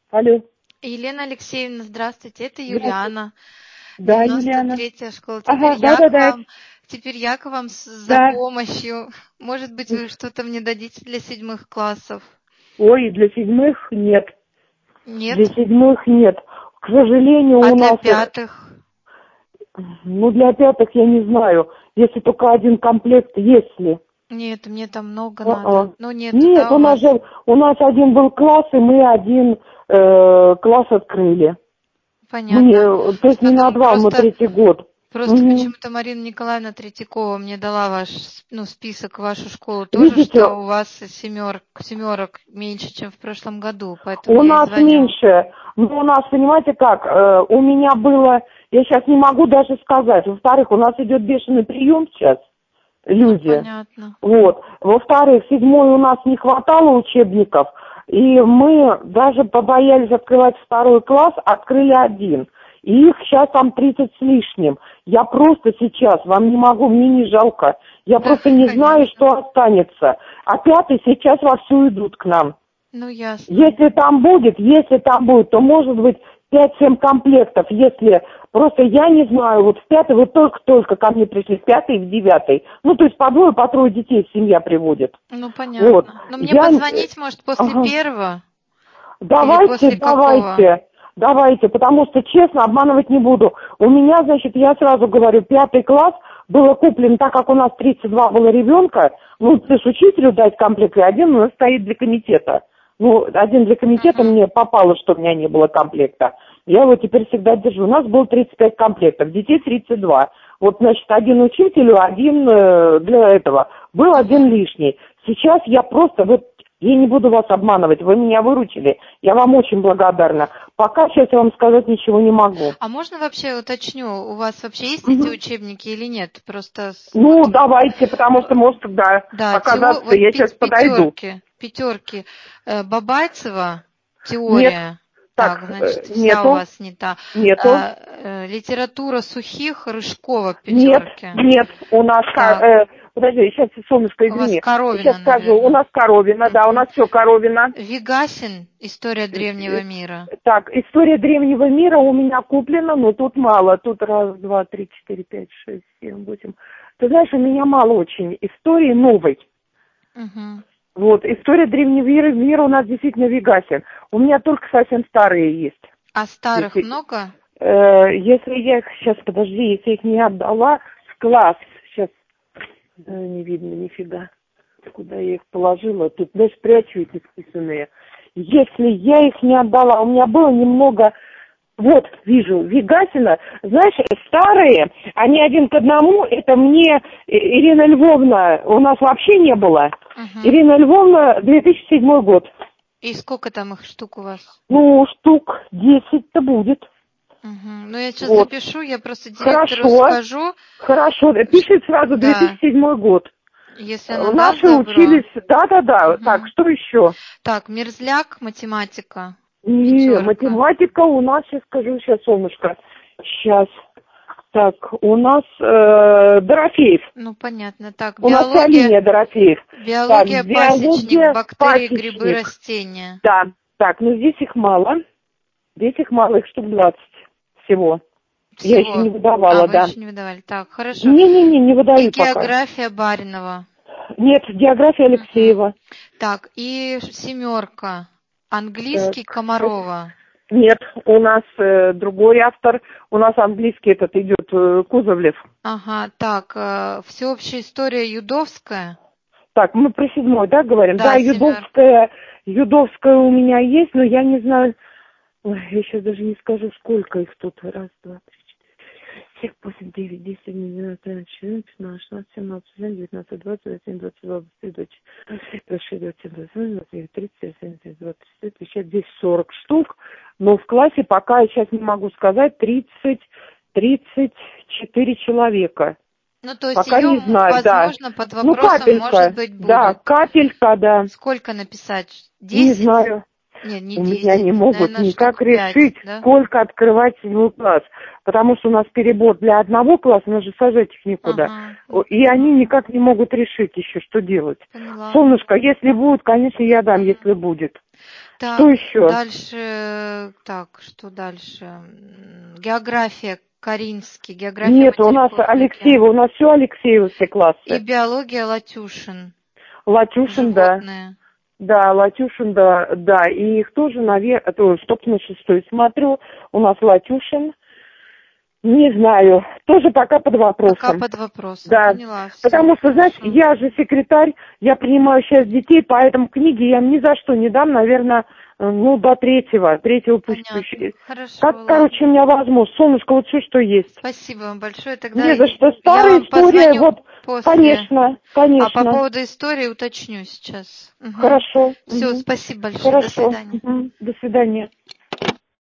Алло. Елена Алексеевна, здравствуйте, это Здравствуйте. Юлиана, Да, Юлиана. 93-я школа. Ага, да. Теперь я к вам за Да. помощью. Может быть, вы что-то мне дадите для 7 классов? Ой, для 7 нет. Нет? Для 7 нет. К сожалению, А у для нас... 5? Ну, для 5 я не знаю. Если только один комплект, если. Нет, мне там много надо. Ну, нет, Нет, да, у вас? у нас один был класс, и мы один класс открыли. Понятно. То есть не на 2, мы третий год. Просто почему-то Марина Николаевна Третьякова мне дала ваш, список, вашу школу тоже, Видите, что у вас семерок меньше, чем в прошлом году, поэтому у я и нас звоню. меньше. Ну, у нас, понимаете как, у меня было, я сейчас не могу даже сказать. Во-вторых, у нас идет бешеный прием сейчас, люди. Понятно. Вот. Во-вторых, 7-й у нас не хватало учебников, и мы даже побоялись открывать 2 класс, открыли 1. И их сейчас там 30 с лишним. Я просто сейчас, вам не могу, мне не жалко. Я просто не знаю, что останется. А 5-й сейчас вовсю идут к нам. Ну, ясно. Если там будет, то может быть 5-7 комплектов, если... Просто я не знаю, вот в 5-й, вот только ко мне пришли, в 5-й и в 9-й. Ну, то есть по 2, по 3 детей семья приводит. Ну, понятно. Вот. Но мне позвонить, может, после 1-го? Давайте, потому что, честно, обманывать не буду. У меня, значит, я сразу говорю, 5 класс было куплен, так как у нас 32 было ребенка, ну, ты ж учителю дать комплект, и 1 у нас стоит для комитета. Ну, 1 для комитета мне попало, что у меня не было комплекта. Я его теперь всегда держу. У нас было 35 комплектов, детей 32. Вот, значит, 1 учителю, 1 для этого. Был 1 лишний. Сейчас я просто, я не буду вас обманывать, вы меня выручили, я вам очень благодарна. Пока сейчас я вам сказать ничего не могу. А можно вообще уточню, у вас вообще есть эти учебники или нет? Просто... Ну, давайте, потому что может тогда оказаться, я сейчас подойду. Пятерки. Бабайцева, теория. Нет. Так, значит, вся нету. у вас не та. Нету. Литература Сухих, Рыжкова, пятерки. Нет, у нас... Подожди, сейчас, солнышко, извини. У вас Коровина, сейчас скажу, наверное. у нас Коровина, да, у нас все Коровина. Вегасин, История древнего мира. Так, История древнего мира у меня куплена, но тут мало. Тут 1, 2, 3, 4, 5, 6, 7, 8. Ты знаешь, у меня мало очень истории новой. Вот, История древнего мира у нас действительно Вегасин. У меня только совсем старые есть. А старых много? Если я их, сейчас, подожди, если их не отдала в класс, сейчас, не видно нифига, куда я их положила, тут даже прячу эти списанные. Если я их не отдала, у меня было немного, вот, вижу, Вегасина, знаешь, старые, они 1 к 1, это мне Ирина Львовна, у нас вообще не было. Ирина Львовна, 2007 год. И сколько там их штук у вас? Ну, штук 10-то будет. Ну, я сейчас запишу, я просто директору скажу. Хорошо, пиши сразу 2007 год. Если она Наши даст добро. учились, да. Так, что еще? Так, Мерзляк, математика. Не, математика у нас, сейчас скажу, сейчас, солнышко. Сейчас. Так, у нас Дорофеев. Ну, понятно. Так, у нас линия Дорофеев. Биология, пасечник, бактерии, грибы, растения. Да, так, ну здесь их мало. Их штук 20 всего. Я еще не выдавала, вы еще не выдавали. Так, хорошо. Не выдаю пока. География Баринова. Нет, география Алексеева. Так, и 7. Английский Комарова. Нет, у нас другой автор. У нас английский этот идет Кузовлев. Ага, так, всеобщая история Юдовская. Так, мы про 7, да, говорим? Да, Юдовская у меня есть, но я не знаю. Ой, я сейчас даже не скажу, сколько их тут. 1, 2, 3, 4, 7, 8, 9, 10, 11, 12, 14, 15, 16, 17, 18, 19, 20, 21, 22, 23, 26, 27, 28, 29, 30, 31, 32, 33, 34, здесь 40 штук. Но в классе пока, я сейчас не могу сказать, 34 человека. Ну, то есть пока ее, не знаю, возможно, под вопросом, капелька, может быть, будет. Да, капелька, да. Сколько написать? 10? Не знаю. Нет, не У 10. меня не могут Наверное, никак 5, решить, да? сколько открывать 7 класс. Потому что у нас перебор для 1 класса, нужно сажать их некуда. И они никак не могут решить еще, что делать. Поняла. Солнышко, если будет, конечно, я дам, если будет. Так, Что еще? дальше, так, что дальше? География, Каринский, география Нет, у нас материкового Алексеева, океана. у нас все Алексеева, все И классы. биология, Латюшин, Латюшин, да. животные. Да, Латюшин, да, да. И их тоже, наверное, стоп, на шестой смотрю. У нас Латюшин. Не знаю. Тоже пока под Пока вопросом. под вопросом. Да. Поняла, все, Потому что, знаешь, хорошо. я же секретарь, я принимаю сейчас детей, поэтому книги я ни за что не дам, наверное, ну, до третьего. Третьего пусть. Понятно. Хорошо, Как, ладно. короче, у меня возможность. Солнышко, вот все, что есть. Спасибо вам большое. Тогда Не за что. я Старая вам история, позвоню вот, после. конечно, А по конечно. поводу истории уточню сейчас. Хорошо. Все, Мгм. спасибо большое. До Хорошо. свидания. Мгм. До свидания.